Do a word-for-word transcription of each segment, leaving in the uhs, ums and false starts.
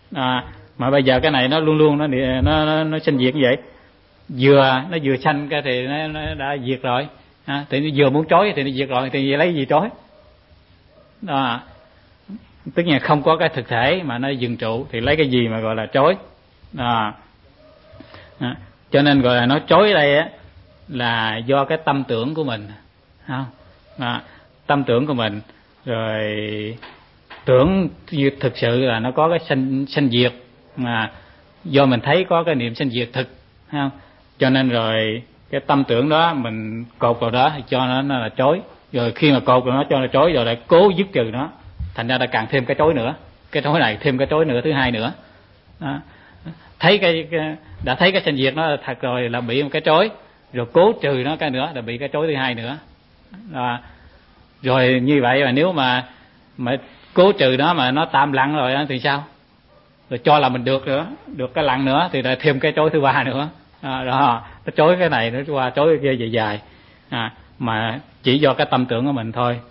À, mà bây giờ cái này nó luôn luôn nó nó nó, nó sinh diệt như vậy, vừa nó vừa sanh cái thì nó, nó đã diệt rồi, à, thì nó vừa muốn trói thì nó diệt rồi, thì lấy gì trói? À, tức là không có cái thực thể mà nó dừng trụ thì lấy cái gì mà gọi là trói? À, à, cho nên gọi là nó trói đây á là do cái tâm tưởng của mình, không? À, tâm tưởng của mình rồi tưởng như thực sự là nó có cái sanh sanh diệt, mà do mình thấy có cái niệm sanh diệt thực, không? Cho nên rồi cái tâm tưởng đó mình cột vào đó thì cho nó, nó là trói, rồi khi mà cột vào nó cho nó trói rồi lại cố dứt trừ nó, thành ra là càng thêm cái trói nữa, cái trói này thêm cái trói nữa thứ hai nữa. Đó. Thấy cái, cái đã thấy cái sanh diệt nó thật rồi là bị một cái trói, rồi cố trừ nó cái nữa là bị cái trói thứ hai nữa. Đó. Rồi như vậy mà nếu mà mà cố trừ nó mà nó tạm lặng rồi thì sao? Rồi cho là mình được nữa, được cái lặng nữa thì lại thêm cái trói thứ ba nữa. À, đó, nó trói cái này nó qua trói cái kia dài dài, à, mà chỉ do cái tâm tưởng của mình thôi.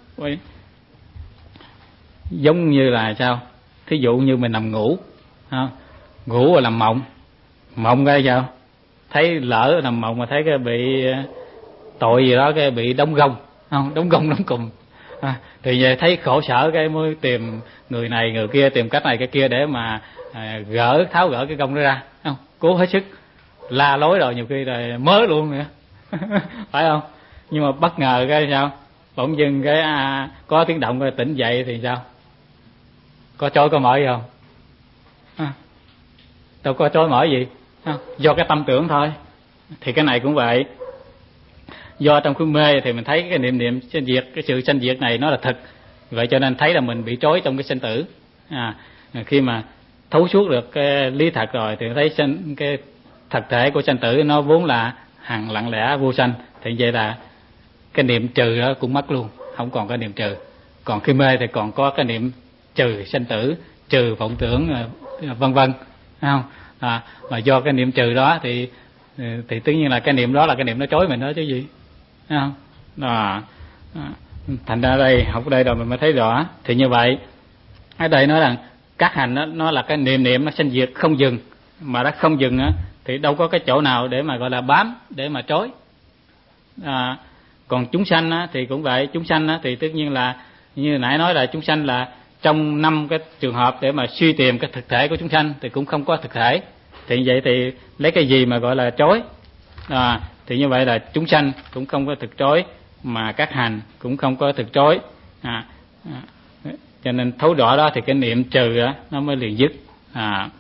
Giống như là sao? Thí dụ như mình nằm ngủ, không? Ngủ rồi làm mộng, mộng cái sao? Thấy lỡ nằm mộng mà thấy cái bị tội gì đó, cái bị đóng gông, không? Đóng gông đóng cùm, à, thì về thấy khổ sở cái mới tìm người này người kia, tìm cách này cái kia để mà à, gỡ tháo gỡ cái gông đó ra, không? Cố hết sức la lối rồi nhiều khi là mớ luôn nữa phải không? Nhưng mà bất ngờ cái sao? Bỗng dưng cái à, có tiếng động rồi tỉnh dậy thì sao? Có trói có mở gì không? À, đâu có trói mở gì, à, do cái tâm tưởng thôi. Thì cái này cũng vậy, do trong cái mê thì mình thấy cái niệm niệm sanh diệt, cái sự sanh diệt này nó là thật, vậy cho nên thấy là mình bị trói trong cái sanh tử. À, khi mà thấu suốt được cái lý thật rồi thì thấy sanh, cái thật thể của sanh tử nó vốn là hằng lặng lẽ vô sanh, thì vậy là cái niệm trừ đó cũng mất luôn, không còn cái niệm trừ. Còn khi mê thì còn có cái niệm trừ sanh tử, trừ vọng tưởng, vân vân, không? À, mà do cái niệm trừ đó thì thì tất nhiên là cái niệm đó là cái niệm nó trói mình đó chứ gì, không? À, thành ra đây học ở đây rồi mình mới thấy rõ. Thì như vậy ở đây nói rằng các hành đó, nó là cái niệm niệm nó sanh diệt không dừng, mà đã không dừng á thì đâu có cái chỗ nào để mà gọi là bám, để mà trói. À, còn chúng sanh á, thì cũng vậy, chúng sanh á, thì tất nhiên là như nãy nói là chúng sanh là trong năm cái trường hợp để mà suy tìm cái thực thể của chúng sanh thì cũng không có thực thể, thì vậy thì lấy cái gì mà gọi là trói? À, thì như vậy là chúng sanh cũng không có thực trói, mà các hành cũng không có thực trói. À, à, cho nên thấu rõ đó thì cái niệm trừ á, nó mới liền dứt. À,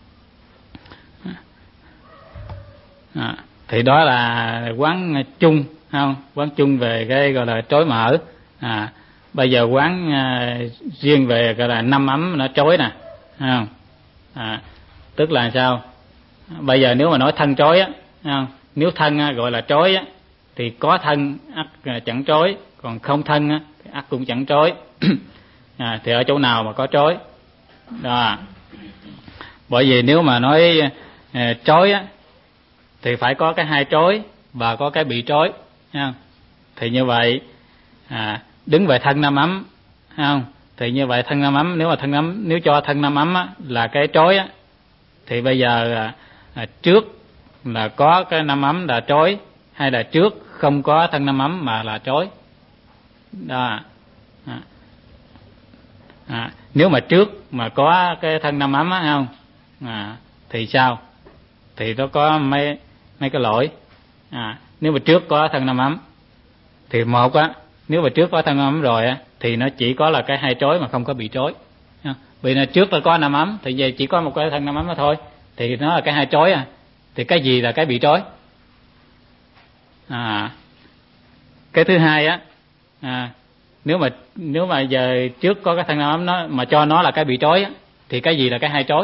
à, thì đó là quán chung, không? Quán chung về cái gọi là trói mở. À, bây giờ quán à, riêng về gọi là năm ấm nó trói nè, không? À, tức là sao? Bây giờ nếu mà nói thân trói á, không? Nếu thân á, gọi là trói á, thì có thân ắt chẳng trói, còn không thân á, thì ắt cũng chẳng trói. À, thì ở chỗ nào mà có trói? Đó. Bởi vì nếu mà nói à, trói á, thì phải có cái hai trói và có cái bị trói, không? Thì như vậy à, đứng về thân năm ấm, không? Thì như vậy thân năm ấm, nếu mà thân ấm, nếu cho thân năm ấm á, là cái trói á, thì bây giờ à, à, trước là có cái năm ấm là trói, hay là trước không có thân năm ấm mà là trói? Đó. À. À, nếu mà trước mà có cái thân năm ấm á, không? À, thì sao? Thì nó có mấy mấy cái lỗi. À, nếu mà trước có thân năm ấm thì một á, nếu mà trước có thân năm ấm rồi á thì nó chỉ có là cái hai trói mà không có bị trói. Vì là trước là có năm ấm thì về chỉ có một cái thân năm ấm đó thôi, thì nó là cái hai trói à. Thì cái gì là cái bị trói? À, cái thứ hai á, à, nếu mà nếu mà giờ trước có cái thân năm ấm nó mà cho nó là cái bị trói á, thì cái gì là cái hai trói?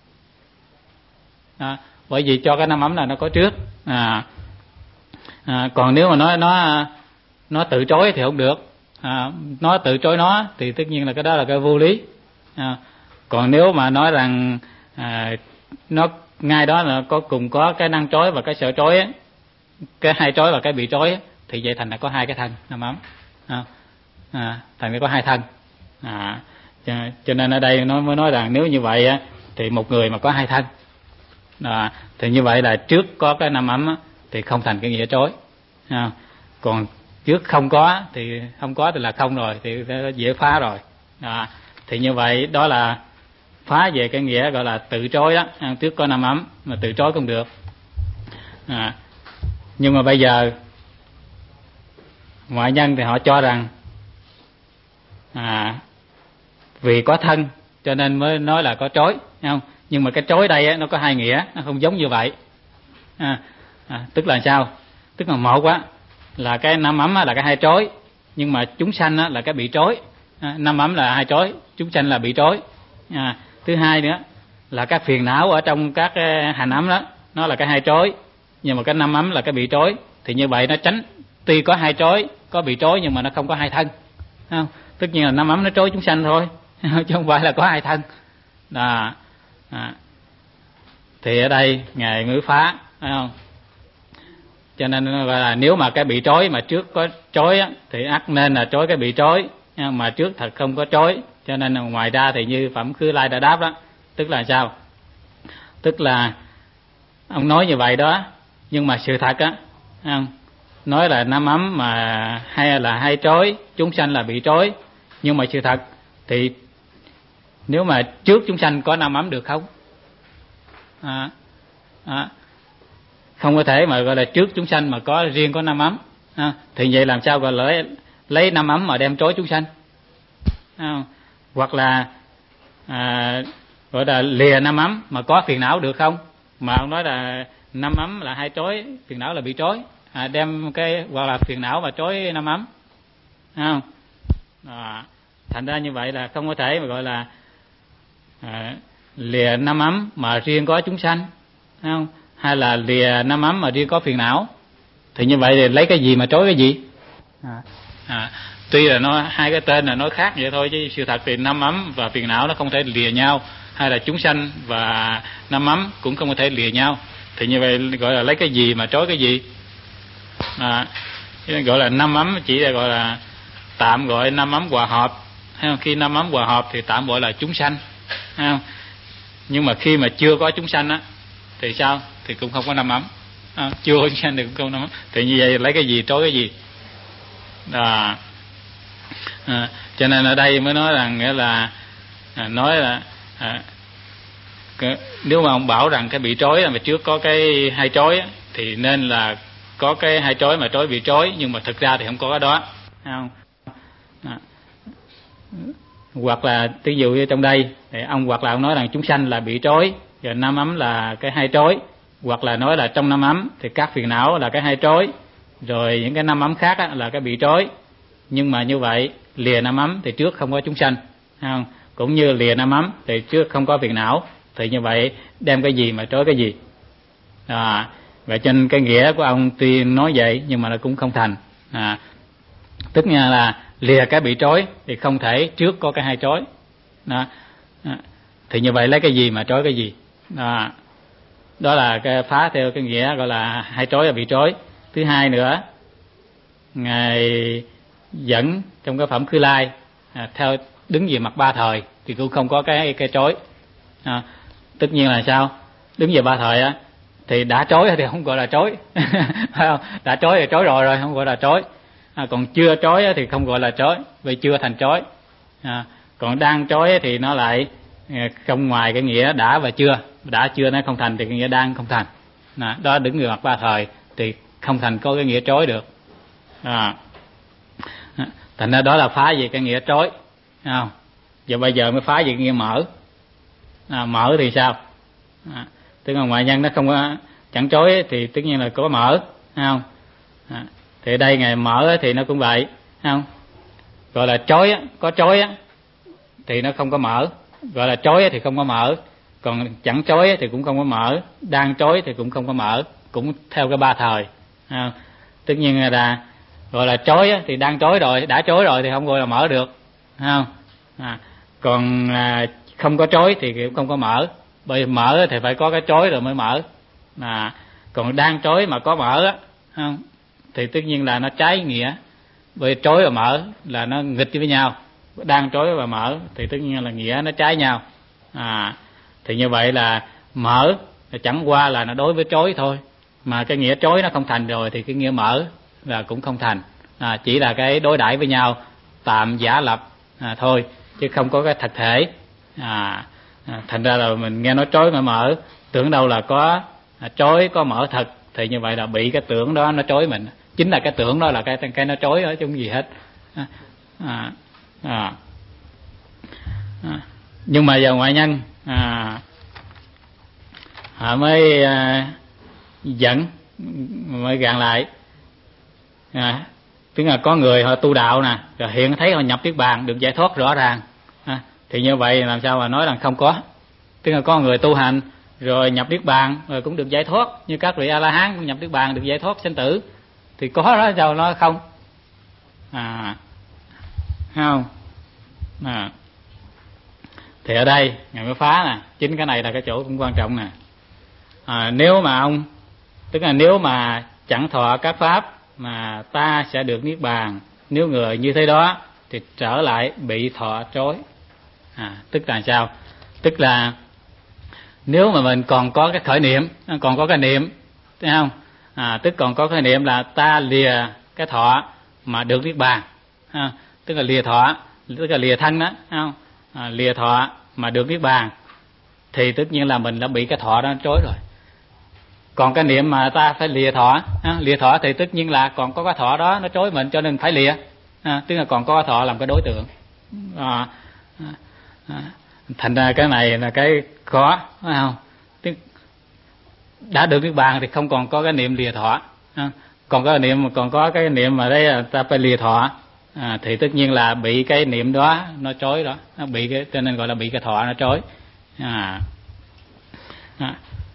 À, bởi vì cho cái năm ấm là nó có trước. À, à, còn nếu mà nó nó nó tự trói thì không được. À, nó tự trói nó thì tất nhiên là cái đó là cái vô lý. À, còn nếu mà nói rằng à, nó ngay đó là có cùng có cái năng trói và cái sợ trói á, cái hai trói và cái bị trói á, thì vậy thành là có hai cái thân năm ấm. À, à, thành ra có hai thân. À, cho, cho nên ở đây nó mới nói rằng nếu như vậy á thì một người mà có hai thân. À, thì như vậy là trước có cái năm ấm á, thì không thành cái nghĩa trói. À, còn trước không có thì không có thì là không rồi, thì dễ phá rồi. À, thì như vậy đó là phá về cái nghĩa gọi là tự trói đó. À, trước có năm ấm mà tự trói không được. À, nhưng mà bây giờ ngoại nhân thì họ cho rằng à, vì có thân cho nên mới nói là có trói, không? Nhưng mà cái trói đây á, nó có hai nghĩa, nó không giống như vậy. À, à, tức là sao? Tức là một á là cái năm ấm á, là cái hai trói, nhưng mà chúng sanh á, là cái bị trói. À, năm ấm là hai trói, chúng sanh là bị trói. À, thứ hai nữa là các phiền não ở trong các cái hành ấm đó, nó là cái hai trói, nhưng mà cái năm ấm là cái bị trói. Thì như vậy nó tránh, tuy có hai trói, có bị trói, nhưng mà nó không có hai thân, không? Tất nhiên là năm ấm nó trói chúng sanh thôi, chứ không phải là có hai thân. À, à, thì ở đây ngài mới phá, phải không? Cho nên gọi là nếu mà cái bị trói mà trước có trói á, thì ắt nên là trói cái bị trói, mà trước thật không có trói. Cho nên là ngoài ra thì như Phẩm Khứ Lai đã đáp đó, tức là sao? Tức là ông nói như vậy đó, nhưng mà sự thật á, không? Nói là năm ấm mà hay là hai trói, chúng sanh là bị trói, nhưng mà sự thật thì nếu mà trước chúng sanh có năm ấm được không? À, à, không có thể mà gọi là trước chúng sanh mà có riêng có năm ấm. À, thì vậy làm sao gọi là lấy, lấy năm ấm mà đem trói chúng sanh? À, hoặc là à, gọi là lìa năm ấm mà có phiền não được không? Mà ông nói là năm ấm là hai trói, phiền não là bị trói. À, đem cái hoặc là phiền não mà trói năm ấm, không? À, thành ra như vậy là không có thể mà gọi là à, lìa năm ấm mà riêng có chúng sanh, không? Hay là lìa năm ấm mà riêng có phiền não. Thì như vậy thì lấy cái gì mà trói cái gì? À, à, tuy là nó hai cái tên là nói khác vậy thôi, chứ sự thật thì năm ấm và phiền não nó không thể lìa nhau, hay là chúng sanh và năm ấm cũng không có thể lìa nhau. Thì như vậy gọi là lấy cái gì mà trói cái gì? À, gọi là năm ấm chỉ là gọi là tạm gọi năm ấm hòa hợp, hay không? Khi năm ấm hòa hợp thì tạm gọi là chúng sanh, hay không? Nhưng mà khi mà chưa có chúng sanh á thì sao? Thì cũng không có năm ấm. À, chưa có chúng sanh thì cũng không có năm ấm. Thì như vậy lấy cái gì trói cái gì? À, à, cho nên ở đây mới nói rằng nghĩa là à, nói là à, cái, nếu mà ông bảo rằng cái bị trói là mà trước có cái hai trói á, thì nên là có cái hai trói mà trói bị trói, nhưng mà thực ra thì không có cái đó, không? À, hoặc là ví dụ như trong đây thì ông hoặc là ông nói rằng chúng sanh là bị trói, rồi năm ấm là cái hai trói, hoặc là nói là trong năm ấm thì các phiền não là cái hai trói, rồi những cái năm ấm khác á, là cái bị trói. Nhưng mà như vậy lìa năm ấm thì trước không có chúng sanh, không? Cũng như lìa năm ấm thì trước không có phiền não. Thì như vậy đem cái gì mà trói cái gì? À, vậy cho nên cái nghĩa của ông tuy nói vậy nhưng mà nó cũng không thành. À, tức là lìa cái bị trói thì không thể trước có cái hai trói. Đó. À, thì như vậy lấy cái gì mà trói cái gì? À, đó là cái phá theo cái nghĩa gọi là hai trói và bị trói. Thứ hai nữa, ngài dẫn trong cái Phẩm Khứ Lai à, theo đứng về mặt ba thời thì cũng không có cái cái trói. À, tất nhiên là sao? Đứng về ba thời á thì đã trói thì không gọi là trói, phải không? Đã trói thì trói rồi rồi, không gọi là trói. À, còn chưa trói thì không gọi là trói, vì chưa thành trói. À, còn đang trói thì nó lại không ngoài cái nghĩa đã và chưa. Đã chưa nó không thành thì cái nghĩa đang không thành. À, đó đứng về mặt ba thời thì không thành có cái nghĩa trói được. À, thành ra đó là phá về cái nghĩa trói, không? Giờ bây giờ mới phá về cái nghĩa mở. À, mở thì sao? À, tức là ngoại nhân nó không có chẳng trói thì tất nhiên là có mở, không? À, thì đây ngày mở thì nó cũng vậy, không? Gọi là trói á, có trói á thì nó không có mở, gọi là trói thì không có mở, còn chẳng trói thì cũng không có mở, đang trói thì cũng không có mở, cũng theo cái ba thời, không? Tất nhiên là gọi là trói á thì đang trói rồi, đã trói rồi thì không gọi là mở được, không? À, còn à, không có trói thì cũng không có mở, bởi mở thì phải có cái trói rồi mới mở. À, còn đang trói mà có mở á, không? Thì tất nhiên là nó trái nghĩa, bởi trói và mở là nó nghịch với nhau. Đang trói và mở thì tất nhiên là nghĩa nó trái nhau. À, Thì như vậy là mở chẳng qua là nó đối với trói thôi, mà cái nghĩa trói nó không thành rồi thì cái nghĩa mở là cũng không thành. À, chỉ là cái đối đãi với nhau tạm giả lập à, thôi, chứ không có cái thật thể. À, à, thành ra là mình nghe nói trói mà mở, tưởng đâu là có à, trói có mở thật, thì như vậy là bị cái tưởng đó nó trói mình. Chính là cái tưởng đó là cái cái nó trói đó chứ không gì hết. À, à, à, à. Nhưng mà giờ ngoại nhân à, họ mới à, dẫn mới gạn lại. À, tức là có người họ tu đạo nè, rồi hiện thấy họ nhập niết bàn được giải thoát rõ ràng. À, thì như vậy làm sao mà nói rằng không có? Tức là có người tu hành rồi nhập niết bàn rồi cũng được giải thoát, như các vị A La Hán cũng nhập niết bàn được giải thoát sinh tử, thì có đó sao nó không? À, không. À, thì ở đây ngài mới phá nè, chính cái này là cái chỗ cũng quan trọng nè. À, nếu mà ông, tức là nếu mà chẳng thọ các pháp mà ta sẽ được niết bàn, nếu người như thế đó thì trở lại bị thọ trói. À, tức là sao? Tức là nếu mà mình còn có cái khởi niệm, còn có cái niệm, thấy không? À, tức còn có cái niệm là ta lìa cái thọ mà được niết bàn, à, tức là lìa thọ, tức là lìa thân đó, không? À, lìa thọ mà được niết bàn, thì tất nhiên là mình đã bị cái thọ đó trói rồi. Còn cái niệm mà ta phải lìa thọ, à, lìa thọ thì tất nhiên là còn có cái thọ đó nó trói mình, cho nên phải lìa. À, tức là còn có cái thọ làm cái đối tượng. À, à, à, thành ra cái này là cái khó, phải không? Tức đã được niết bàn thì không còn có cái niệm lìa thọ, à, còn có cái niệm còn có cái niệm mà đây là ta phải lìa thọ, à, thì tất nhiên là bị cái niệm đó nó trói đó, nó bị cái, cho nên gọi là bị cái thọ nó trói. À, à.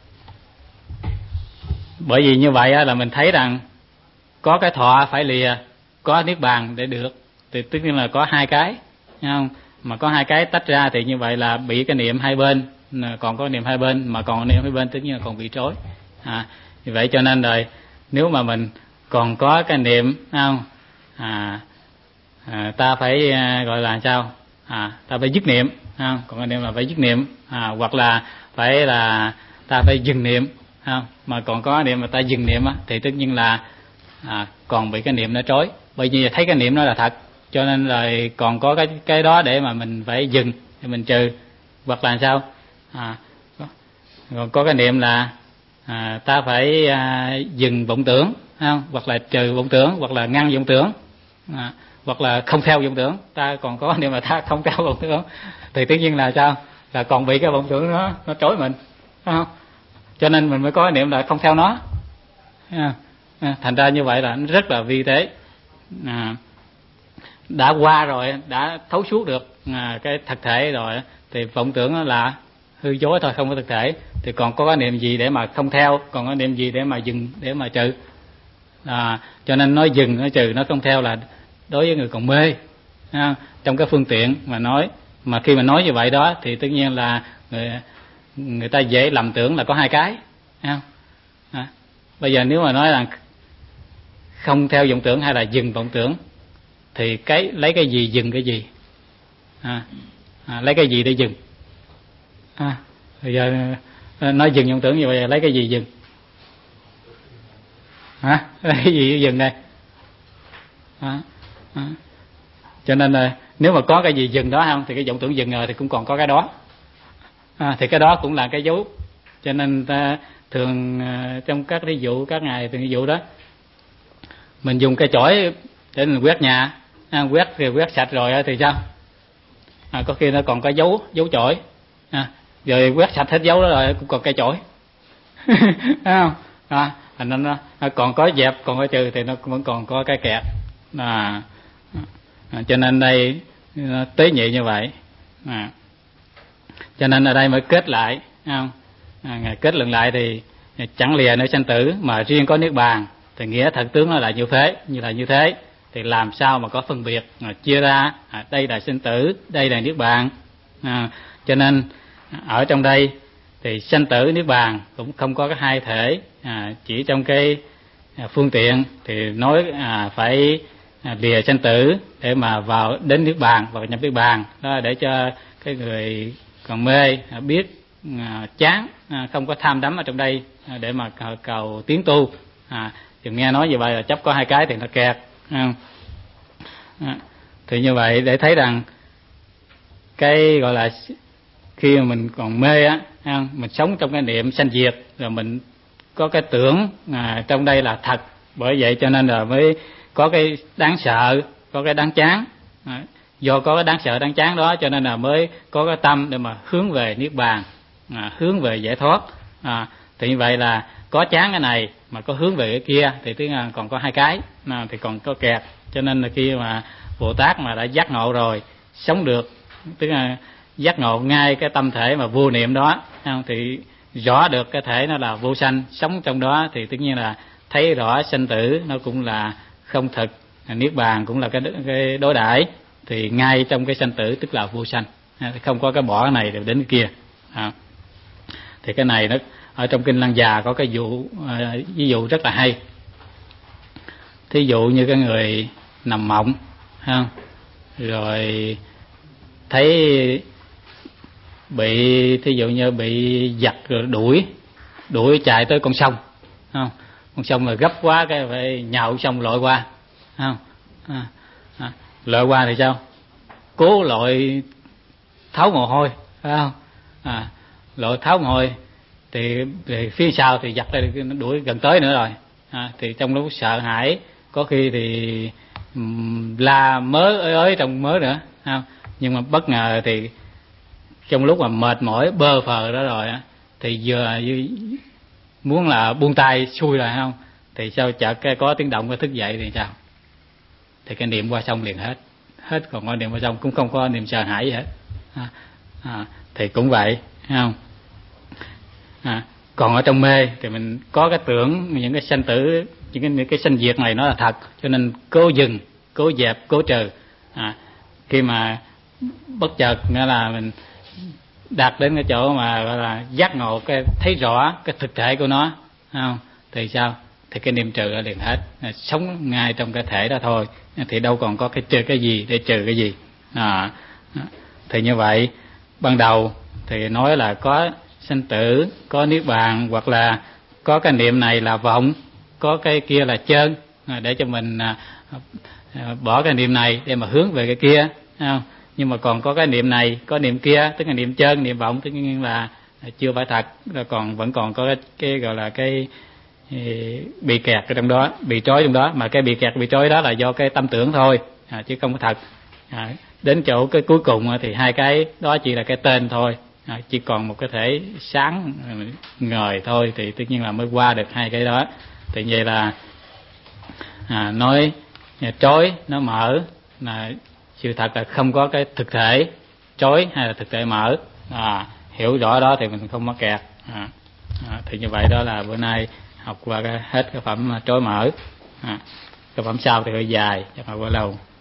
Bởi vì như vậy á, là mình thấy rằng có cái thọ phải lìa, có niết bàn để được, thì tất nhiên là có hai cái, thấy không? Mà có hai cái tách ra thì như vậy là bị cái niệm hai bên, còn có niệm hai bên, mà còn niệm hai bên tất nhiên là còn bị trói. À, vì vậy cho nên rồi nếu mà mình còn có cái niệm, không? À, à, ta phải à, gọi là sao? À, ta phải dứt niệm, không? Còn cái niệm là phải dứt niệm, à, hoặc là phải là ta phải dừng niệm, không? Mà còn có niệm mà ta dừng niệm á, thì tất nhiên là à, còn bị cái niệm nó trói. Bởi vì thấy cái niệm nó là thật, cho nên là còn có cái cái đó để mà mình phải dừng, để mình trừ, hoặc là sao? À, còn có cái niệm là à, ta phải à, dừng vọng tưởng, không? Hoặc là trừ vọng tưởng, hoặc là ngăn vọng tưởng, à, hoặc là không theo vọng tưởng. Ta còn có niệm mà ta không theo vọng tưởng, thì tất nhiên là sao? Là còn bị cái vọng tưởng nó nó trói mình, phải không? Cho nên mình mới có niệm là không theo nó. À, thành ra như vậy là nó rất là vi tế. À, đã qua rồi, đã thấu suốt được à, cái thực thể rồi, thì vọng tưởng là hư dối thôi, không có thực thể, thì còn có cái niệm gì để mà không theo, còn có niệm gì để mà dừng, để mà trừ. À, cho nên nói dừng, nói trừ, nói không theo là đối với người còn mê, à, trong cái phương tiện mà nói. Mà khi mà nói như vậy đó thì tất nhiên là người, người ta dễ lầm tưởng là có hai cái, không? À, bây giờ nếu mà nói là không theo vọng tưởng hay là dừng vọng tưởng, thì cái lấy cái gì dừng cái gì? À, à, lấy cái gì để dừng? À, bây giờ nói dừng vọng tưởng như vậy, lấy cái gì dừng? Hả? Lấy cái gì để dừng đây? À, à. Cho nên là nếu mà có cái gì dừng đó không, thì cái vọng tưởng dừng rồi thì cũng còn có cái đó. À, thì cái đó cũng là cái dấu. Cho nên ta thường trong các ví dụ, các ngày từng ví dụ đó, mình dùng cây chổi để mình quét nhà, à, quét thì quét sạch rồi thì sao? À, có khi nó còn có dấu dấu chổi, à, rồi quét sạch hết dấu đó rồi cũng còn cây chổi, thấy không? À, nó, nó còn có dẹp, còn có trừ thì nó vẫn còn có cái kẹt. À, à, cho nên đây nó tế nhị như vậy. À, cho nên ở đây mới kết lại, không? À, Ngài kết luận lại thì chẳng lìa nơi sanh tử mà riêng có niết bàn, thì nghĩa thật tướng nó là như thế, như là như thế, thì làm sao mà có phân biệt mà chia ra à, đây là sinh tử, đây là niết bàn. À, cho nên ở trong đây thì sanh tử niết bàn cũng không có cái hai thể, à, chỉ trong cái phương tiện thì nói à, phải à, lìa sanh tử để mà vào đến niết bàn, vào nhập niết bàn đó, để cho cái người còn mê à, biết à, chán, à, không có tham đắm ở trong đây à, để mà cầu, cầu tiến tu. À, đừng nghe nói như vậy là chấp có hai cái thì nó kẹt. À, à, thì như vậy để thấy rằng cái gọi là khi mà mình còn mê á, mình sống trong cái niệm sanh diệt, rồi mình có cái tưởng à, trong đây là thật, bởi vậy cho nên là mới có cái đáng sợ, có cái đáng chán. À, do có cái đáng sợ đáng chán đó cho nên là mới có cái tâm để mà hướng về niết bàn, à, hướng về giải thoát. À, thì như vậy là có chán cái này mà có hướng về cái kia thì tức là còn có hai cái à, thì còn có kẹt. Cho nên là khi mà Bồ Tát mà đã giác ngộ rồi, sống được, tức là giác ngộ ngay cái tâm thể mà vô niệm đó, thì rõ được cái thể nó là vô sanh, sống trong đó thì tất nhiên là thấy rõ sanh tử nó cũng là không thực, niết bàn cũng là cái, cái đối đãi, thì ngay trong cái sanh tử tức là vô sanh, không có cái bỏ cái này rồi đến cái kia. À, thì cái này nó ở trong kinh Lăng Già có cái vụ à, ví dụ rất là hay. Thí dụ như cái người nằm mộng, không? Rồi thấy bị, thí dụ như bị giặc rồi đuổi đuổi chạy tới con sông, không? Con sông mà gấp quá cái phải nhào sông lội qua, không? À, à, lội qua thì sao? Cố lội tháo mồ hôi, phải không? À, lội tháo mồ hôi thì, thì phía sau thì giặc nó đuổi gần tới nữa rồi. À, thì trong lúc sợ hãi có khi thì um, la mớ ới ới trong mớ nữa, không? Nhưng mà bất ngờ thì trong lúc mà mệt mỏi bơ phờ đó rồi á, thì vừa muốn là buông tay xuôi rồi, không? Thì sao chợt cái có tiếng động, cái thức dậy thì sao? Thì cái niệm qua sông liền hết hết còn có niệm qua sông, cũng không có niệm sợ hãi gì hết. À, à, thì cũng vậy, không? À, còn ở trong mê thì mình có cái tưởng những cái sanh tử, những cái, những cái sanh diệt này nó là thật, cho nên cố dừng, cố dẹp, cố trừ. À, khi mà bất chợt nghĩa là mình đạt đến cái chỗ mà gọi là giác ngộ, cái thấy rõ cái thực thể của nó, không? Thì sao? Thì cái niệm trừ là liền hết, sống ngay trong cái thể đó thôi, thì đâu còn có cái trừ cái gì để trừ cái gì. À, thì như vậy ban đầu thì nói là có sanh tử, có niết bàn, hoặc là có cái niệm này là vọng, có cái kia là chân, để cho mình bỏ cái niệm này để mà hướng về cái kia, không? Nhưng mà còn có cái niệm này, có niệm kia, tức là niệm chân, niệm vọng, tất nhiên là chưa phải thật, rồi còn vẫn còn có cái, cái gọi là cái bị kẹt ở trong đó, bị trói trong đó, mà cái bị kẹt bị trói đó là do cái tâm tưởng thôi, à, chứ không có thật. À, đến chỗ cái cuối cùng thì hai cái đó chỉ là cái tên thôi, à, chỉ còn một cái thể sáng ngời thôi, thì tất nhiên là mới qua được hai cái đó. Thì vậy là à, nói trói nó mở, là sự thật là không có cái thực thể trói hay là thực thể mở. À, hiểu rõ đó thì mình không mắc kẹt. À, à, thì như vậy đó là bữa nay học qua cái, hết cái phẩm trói mở. À, cái phẩm sau thì hơi dài, chắc là quá lâu.